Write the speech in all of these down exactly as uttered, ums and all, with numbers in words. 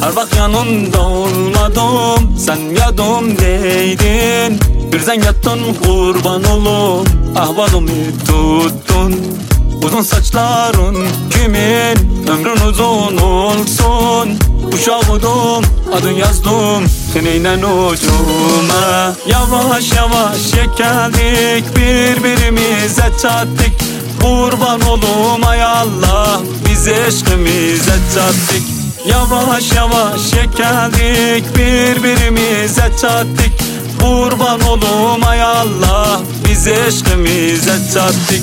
Var bak yanında olmadım, sen yanımdaydın. Birden yattın kurban olum, ahvalımı tuttun. Uzun saçların kimin, ömrün uzun olsun. Uşağıdım, adın yazdım seninle ucuma. Yavaş yavaş geldik, birbirimize çattık. Kurban olum ay Allah, biz eşkimize çattık. Yavaş yavaş geldik, birbirimize çattık. Kurban olum ay Allah, biz eşkimize çattık.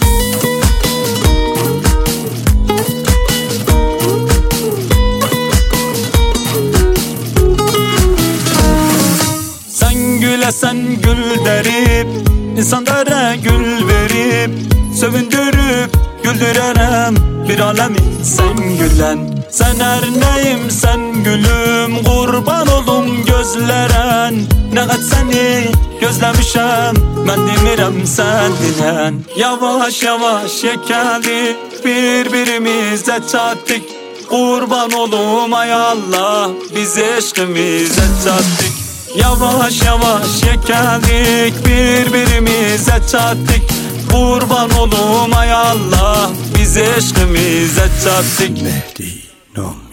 Sen gül derip, insanlara gül verip, sövündürüp güldürerem bir alemi sen gülen. Sen her neyim sen gülüm, kurban olum gözleren. Ne kadar seni gözlemişem, ben demirem sen dilen. Yavaş yavaş yekeldik, birbirimize çattık. Kurban olum ay Allah, biz eşkimize çattık. Yavaş yavaş geldik, birbirimize çattık. Kurban olum ay Allah, biz eşkimize çattık. Mehdi Nom